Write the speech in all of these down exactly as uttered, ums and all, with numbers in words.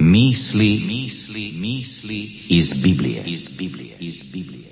Misli, misli, misli iz Biblije, iz Biblije, iz Biblije.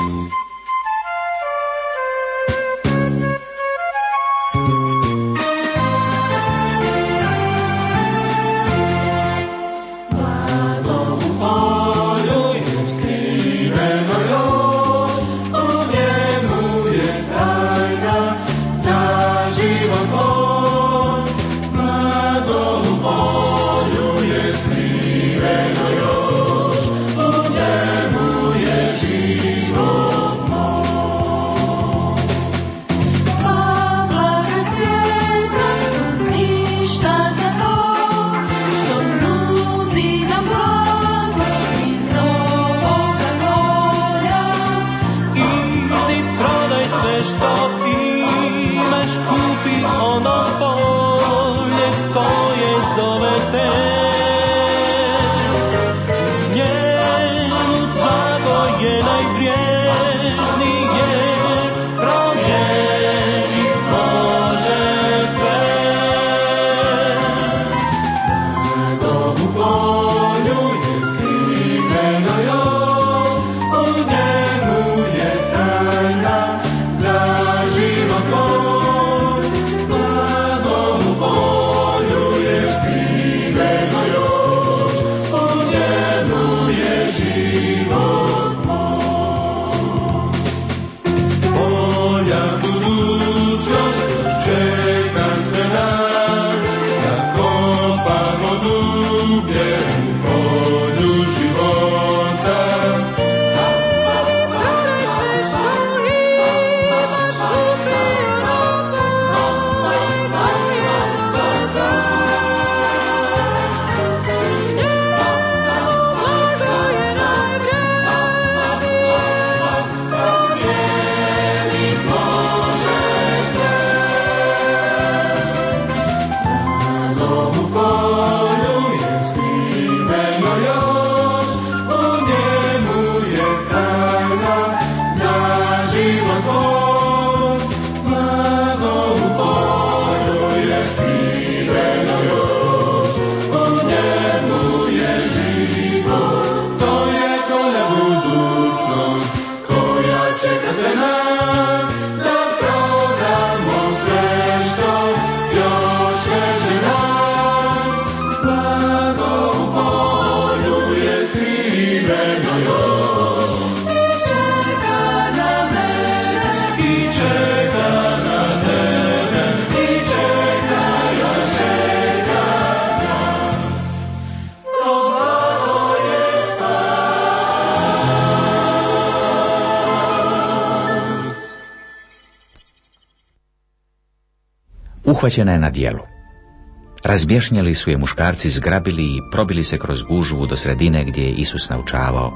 Uhvaćena je na djelu. Razbješnjali su je muškarci, zgrabili i probili se kroz gužvu do sredine gdje je Isus naučavao.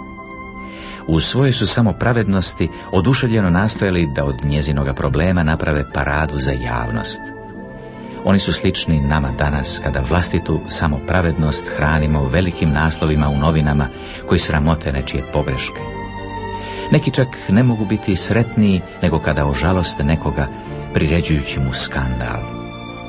U svojoj su samo pravednosti oduševljeno nastojali da od njezinoga problema naprave paradu za javnost. Oni su slični nama danas kada vlastitu samopravednost hranimo velikim naslovima u novinama koji sramote nečije pogreške. Neki čak ne mogu biti sretniji nego kada ožaloste nekoga priređujući mu skandal.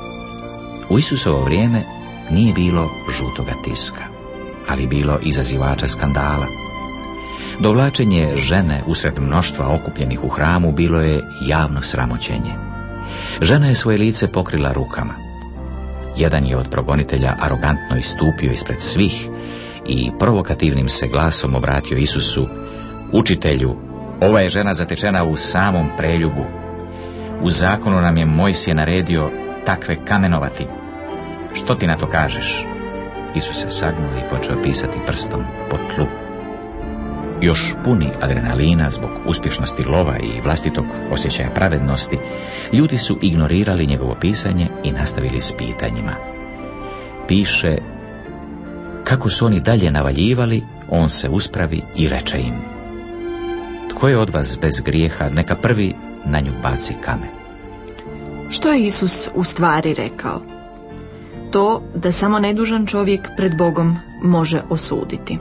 U Isusovo vrijeme nije bilo žutoga tiska, ali bilo izazivača skandala. Dovlačenje žene usred mnoštva okupljenih u hramu bilo je javno sramoćenje. Žena je svoje lice pokrila rukama. Jedan je od progonitelja arogantno istupio ispred svih i provokativnim se glasom obratio Isusu: Učitelju, ova je žena zatečena u samom preljubu. U zakonu nam je Mojsije naredio takve kamenovati. Što ti na to kažeš? Isus se sagnuo i počeo pisati prstom po tlu. Još puni adrenalina zbog uspješnosti lova i vlastitog osjećaja pravednosti, ljudi su ignorirali njegovo pisanje i nastavili s pitanjima. Piše: kako su oni dalje navaljivali, on se uspravi i reče im: tko je od vas bez grijeha, neka prvi na nju baci kamen. Što je Isus u stvari rekao? To da samo nedužan čovjek pred Bogom može osuditi.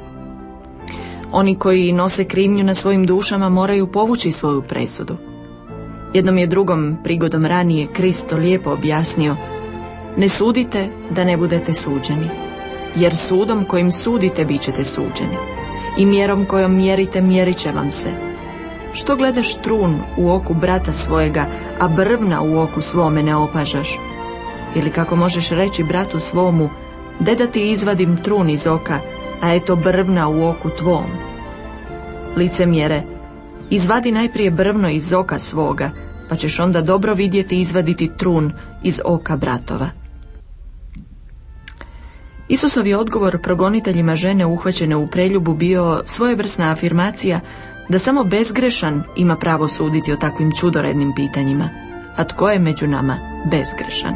Oni koji nose krivnju na svojim dušama moraju povući svoju presudu. Jednom je drugom prigodom ranije Kristo lijepo objasnio: ne sudite da ne budete suđeni. jer sudom kojim sudite bit ćete suđeni i mjerom kojom mjerite mjerit će vam se. Što gledaš trun u oku brata svojega, a brvna u oku svome ne opažaš? Ili kako možeš reći bratu svomu, de da ti izvadim trun iz oka, a eto brvna u oku tvom? Licemjere, izvadi najprije brvno iz oka svoga, pa ćeš onda dobro vidjeti izvaditi trun iz oka bratova. Isusov je odgovor progoniteljima žene uhvaćene u preljubu bio svojevrsna afirmacija da samo bezgrešan ima pravo suditi o takvim čudorednim pitanjima. A tko je među nama bezgrešan?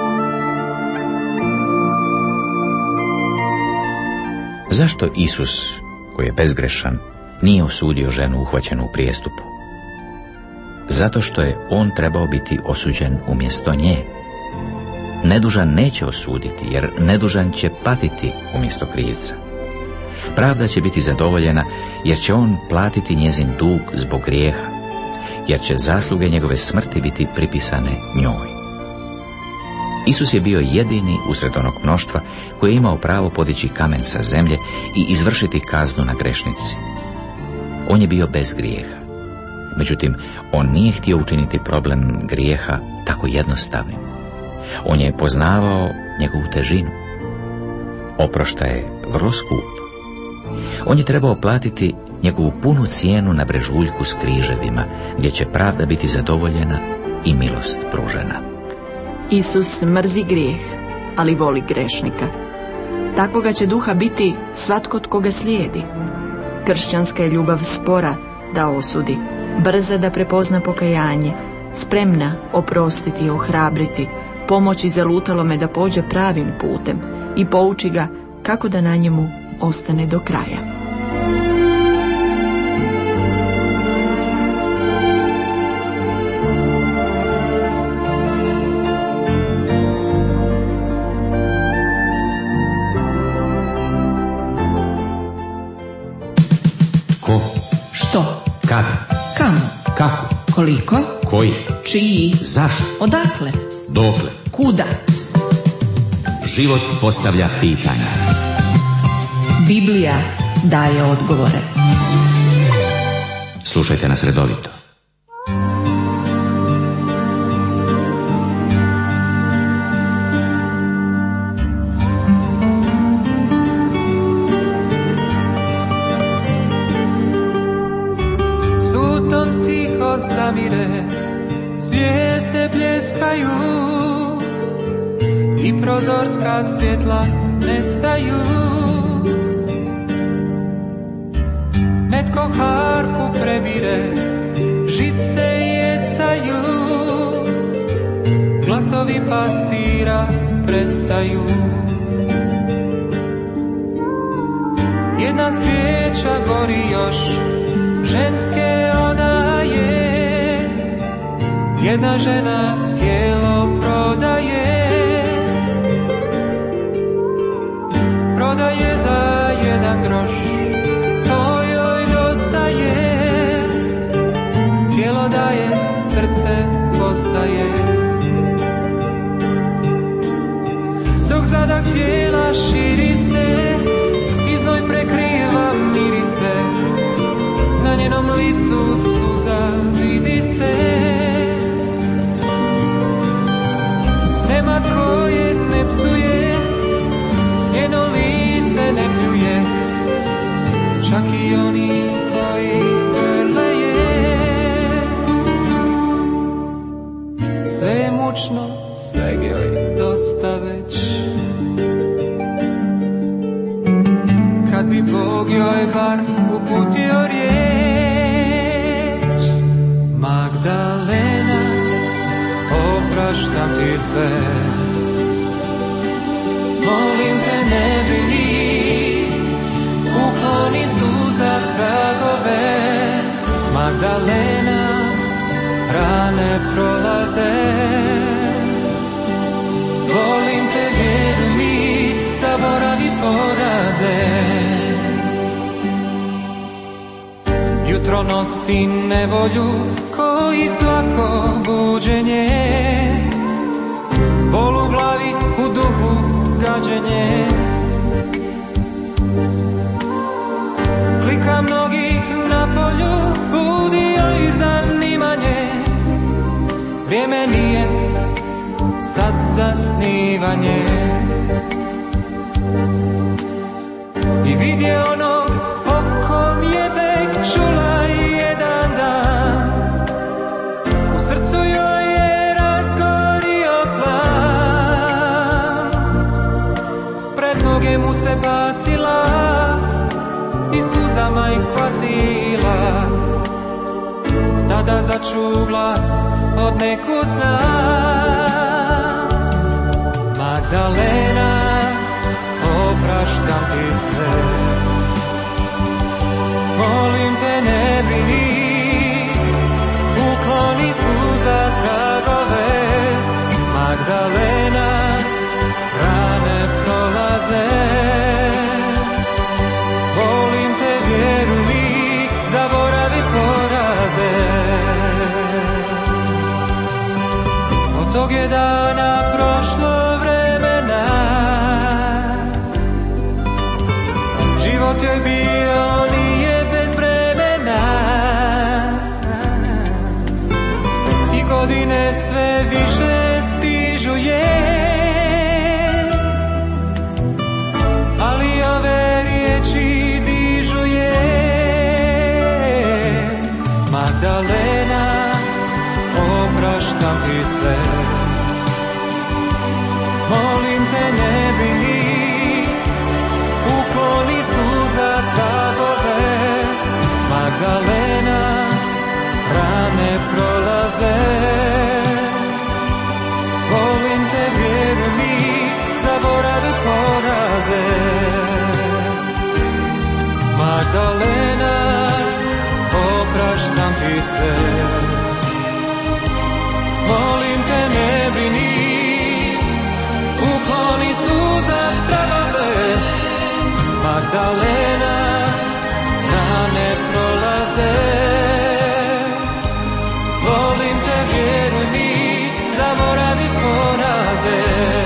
Zašto Isus, koji je bezgrešan, nije osudio ženu uhvaćenu u prijestupu? Zato što je on trebao biti osuđen umjesto nje. Nedužan neće osuditi, jer nedužan će patiti umjesto krivca. Pravda će biti zadovoljena, jer će on platiti njezin dug zbog grijeha, jer će zasluge njegove smrti biti pripisane njoj. Isus je bio jedini usred onog mnoštva koji je imao pravo podići kamen sa zemlje i izvršiti kaznu na grešnici. On je bio bez grijeha. Međutim, on nije htio učiniti problem grijeha tako jednostavnim. On je poznavao njegovu težinu. Oproštaj je vrlo skup. On je trebao platiti njegovu punu cijenu na brežuljku s križevima, gdje će pravda biti zadovoljena i milost pružena. Isus mrzi grijeh, ali voli grešnika. Takvoga će duha biti svatko tko ga slijedi. Kršćanska je ljubav spora da osudi, brza da prepozna pokajanje, spremna oprostiti i ohrabriti, pomoći zalutalome da pođe pravim putem i pouči ga kako da na njemu ostane do kraja. Ko? Što? Kad? Kamo? Kako? Koliko? Koji? Čiji? Zašto? Odakle? Dokle? Kuda? Život postavlja pitanja. Biblija daje odgovore. Slušajte nas redovito. Suton tiho zamire, zvijezde bljeskaju i prozorska svjetla nestaju. Netko harfu prebire, žice jecaju, glasovi pastira prestaju. Jedna svijeća gori još, ženske ona je, jedna žena tijelo prodaje, prodaje za jedan groš, to joj dostaje, tijelo daje, srce postaje. Dok zadah tijela širi se, i znoj prekriva mirise, na njenom licu suza vidi se. Nema tko je ne psuje, njeno lice ne pljuje, čak i oni koji grleje. Sve je mučno, sve joj dosta već. Kad bi Bog joj bar uputio riječ, Magdalena, opraštam ti sve. Molim te, ne brini, ukloni suza tragove. Magdalena, rane prolaze. Volim te, vjeruj mi, zaboravi poraze. Jutro nosi nevolju, ko i svako buđenje, bol u glavi, u duhu gađenje. zasnivanje i vidje onog o kom je vek čula jedan dan. U srcu joj je razgorio plan, pred noge mu se bacila i suzama ih kvasila. Tada začu glas od neku sna: Magdalena, opraštam ti sve, molim te ne brini, ukloni suza tragove. Magdalena, rane prolaze, volim te, vjeruj mi, zaboravi poraze. Od tog je dana prošlo vremena, život joj bio nije bez vremena i godine sve više stižu je, ali ove riječi dižu je. Magdalena, opraštam ti sve, molim te ne brini, ukloni suza tragove. Magdalena, rane prolaze, volim te, vjeruj mi, zaboravi poraze. Magdalena, opraštam ti sve, molim te ne brini, ukloni suza tragove. Magdalena, rane prolaze, volim te, vjeruj mi, zaboravi poraze.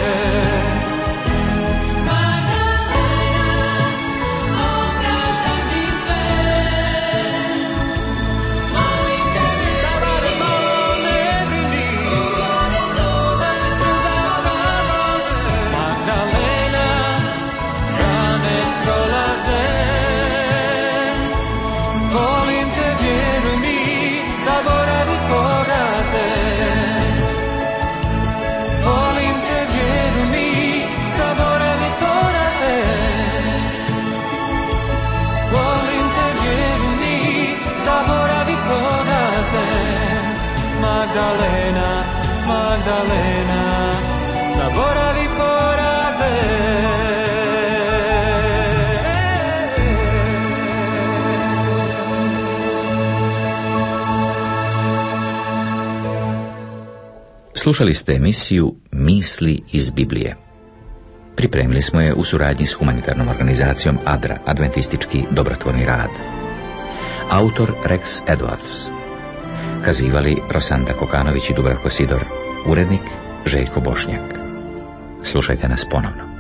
Magdalena, Magdalena, zaboravi poraze. Slušali ste emisiju Misli iz Biblije. Pripremili smo je u suradnji s humanitarnom organizacijom Adra, adventistički dobrotvorni rad. Autor Rex Edwards. Kazivali Rosanda Kokanović i Dubravko Sidor. Urednik Željko Bošnjak. Slušajte nas ponovno.